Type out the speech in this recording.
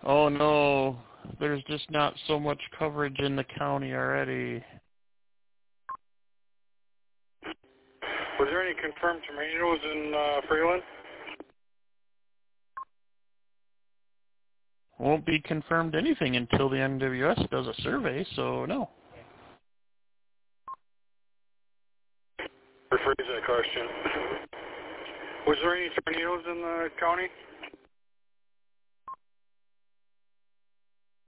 Oh no, there's just not so much coverage in the county already. Was there any confirmed tornadoes in Freeland? Won't be confirmed anything until the NWS does a survey, so no. Rephrase that question. Was there any tornadoes in the county?